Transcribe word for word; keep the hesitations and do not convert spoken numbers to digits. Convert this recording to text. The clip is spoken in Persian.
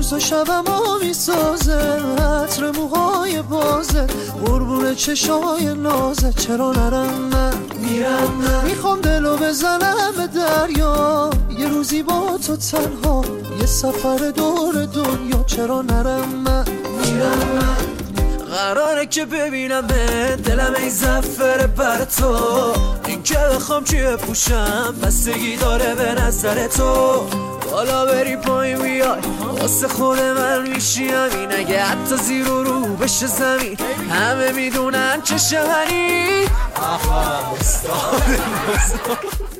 روز و شبم ها میسازه، عطر موهای بازه، قربون چشای نازه. چرا نرم من میرم من، میخوام دلو بزنم به دریا، یه روزی با تو تنها، یه سفر دور دنیا. چرا نرم من میرم من، قراره که ببینم به دلم ای زفر بر تو، این که بخوام چی بپوشم بستگی داره به نظر تو. بالا بری پایین بیای واسه خود من میشی همین، اگه حتی زیر و رو بشه زمین همه میدونن چه شمنی. آها استاد